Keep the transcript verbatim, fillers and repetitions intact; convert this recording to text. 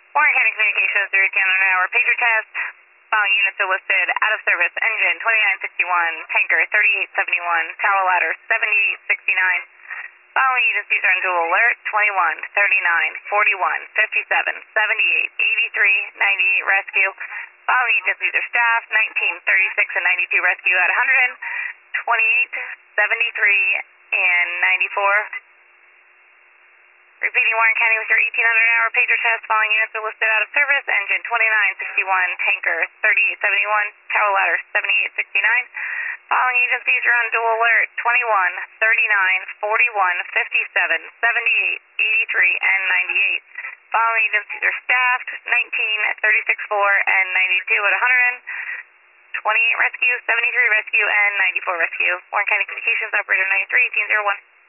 Warren County Communications, three eighteen on an hour. Pager test. Following units are listed. Out of service. Engine twenty-nine sixty-one. Tanker thirty-eight seventy-one. Tower ladder seventy-eight sixty-nine. Following agencies are on dual alert. twenty-one, thirty-nine, forty-one, fifty-seven, seventy-eight, eighty-three, ninety-eight rescue. Following agencies are staff. nineteen, thirty-six, and ninety-two rescue at one hundred, twenty-eight, seventy-three, and ninety-four. Repeating, Warren County with your eighteen hundred an hour pager test. Following units are listed out of service. Engine twenty-nine sixty-one, tanker thirty-eight seventy-one, tower ladder seventy-eight sixty-nine. Following agencies are on dual alert. twenty-one, thirty-nine, forty-one, fifty-seven, seventy-eight, eighty-three, and ninety-eight. Following agencies are staffed. nineteen, thirty-six four, and ninety-two at one hundred, twenty-eight rescue, seventy-three rescue, and ninety-four rescue. Warren County Communications, operator nine three, eighteen oh one.